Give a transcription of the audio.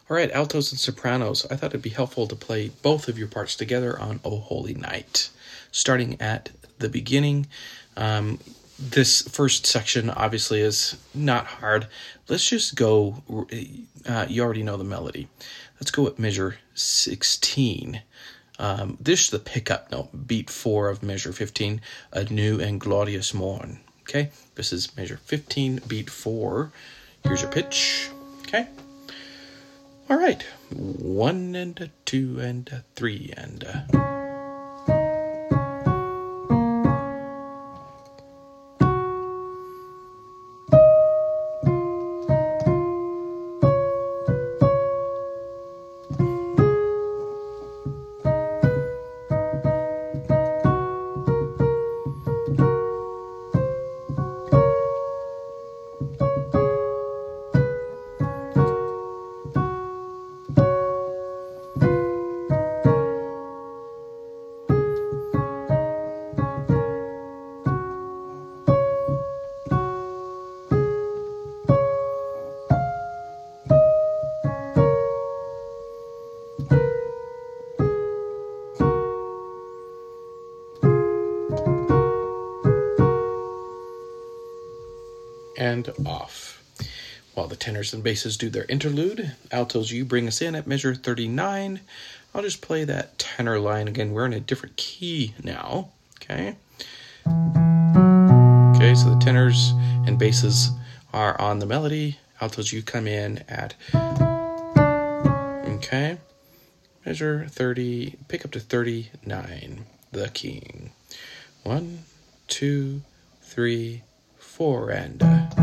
All right, altos and sopranos. I thought it'd be helpful to play both of your parts together on O Holy Night. Starting at the beginning, this first section obviously is not hard. Let's just go, you already know the melody. Let's go at measure 16. This is the pickup note, beat 4 of measure 15, A New and Glorious Morn. Okay, this is measure 15, beat 4. Here's your pitch. Okay. All right, 1 and a 2 and a 3 and a... and off. While the tenors and basses do their interlude, altos, you bring us in at measure 39. I'll just play that tenor line again. We're in a different key now. Okay. Okay, so the tenors and basses are on the melody. Altos, you come in at, okay, measure 30, pick up to 39, the king. 1, 2, 3, 4, and